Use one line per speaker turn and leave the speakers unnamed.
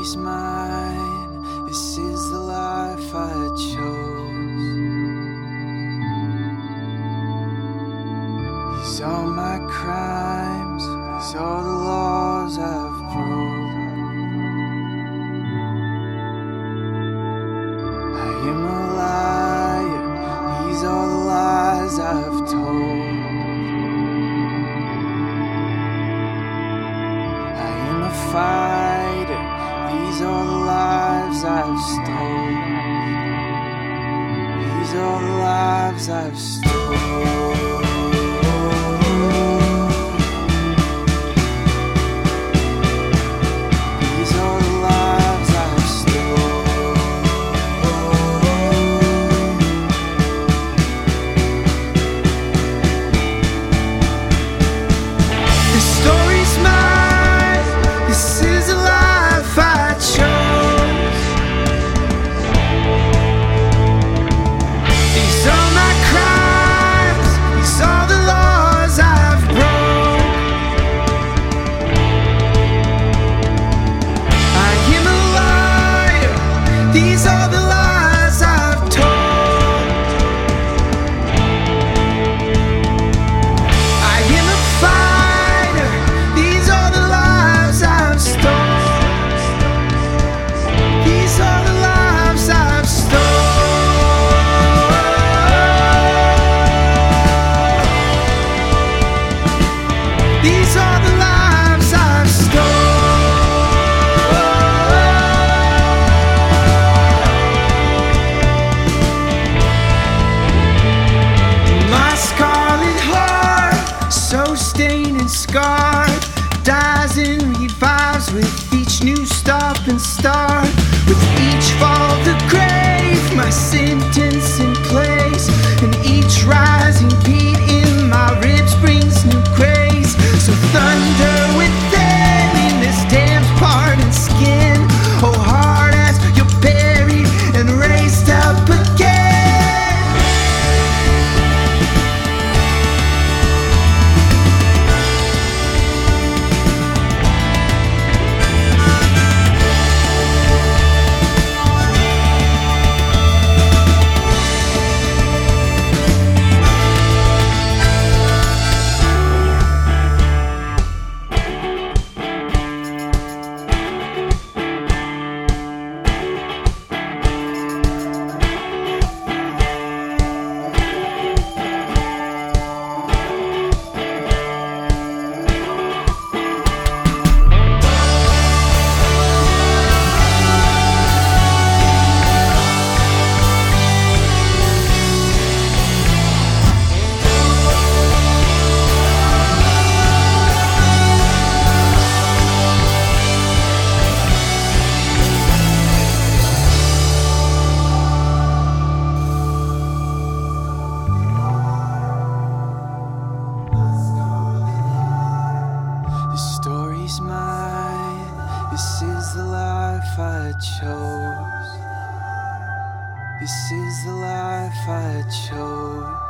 story's mine. This is the life I chose. These are my crimes. These are the laws I've broke. I am a liar. These are the lies I've told. I am a fighter. These are the lives I've stolen. These are the lives I've stolen. These are the lies I've told. I am a fighter. These are the lives I've stolen. These are the lives I've stolen. These are the lives I've stolen. Stained and scarred, dies and revives with each new stop and start. With each fall the grave, my sentence in place, and each rising beat in my ribs brings new grace. So thunder within in this damned part and skin. Oh, hard as you're buried and raised up again. The story's mine. This is the life I chose. This is the life I chose.